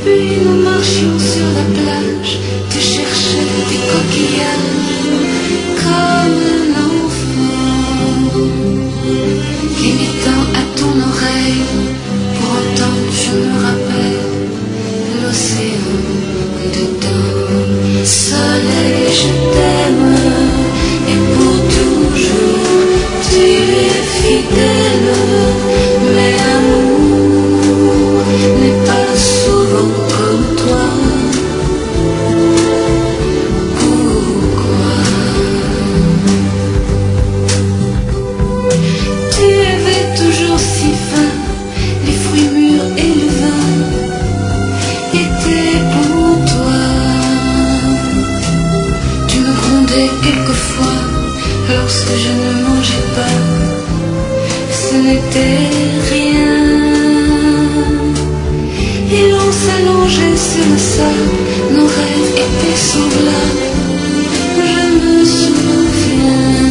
Puis nous marchions sur la plage, tu cherchais des coquillages comme un enfant, limitant à ton oreille. Pour autant, je me rappelle l'océan dedans. Soleil, je t'aime, et pour toujours, tu es fidèle. Mais l'amour n'est pas souvent comme toi. Pourquoi? Tu avais toujours si faim, les fruits mûrs et le vin étaient pour toi. Tu me grondais quelquefois lorsque je ne mangeais pas. Ce n'était rien. Et l'on s'allongeait sur le sable, nos rêves étaient semblables. Je me souviens.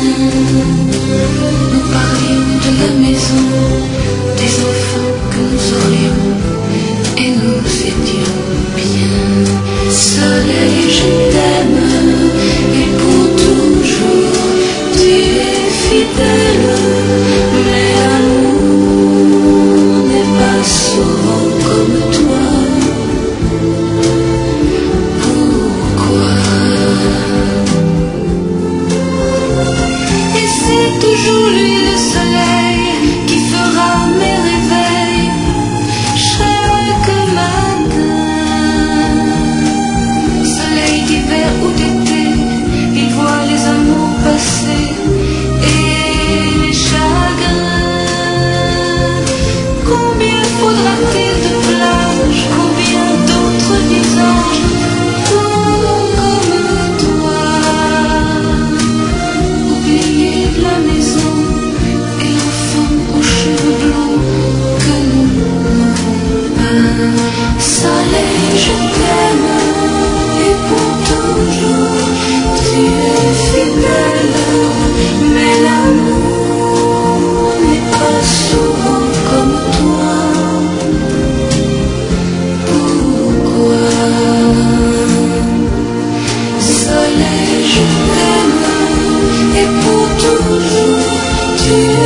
Nous parlions de la maison, des enfants que nous aurions, et nous étions bien. Soleil, je t'aime, et pour toujours, tu es fidèle. Mais l'amour n'est pas souvent comme toi. Pourquoi? Et c'est toujours lui le soleil qui fera mes réveils chaque matin. Soleil d'hiver ou d'été, il voit les amours passer et les chagrins. Combien faudra-t-il de plages, combien d'autres visages comme toi? Oublier la maison et l'enfant aux cheveux blonds que nous n'aurons pas. Soleil, je t'aime, et pour toujours, tu es fidèle. Mais l'amour n'est pas souvent comme toi. Pourquoi? Soleil, je t'aime, et pour toujours, tu es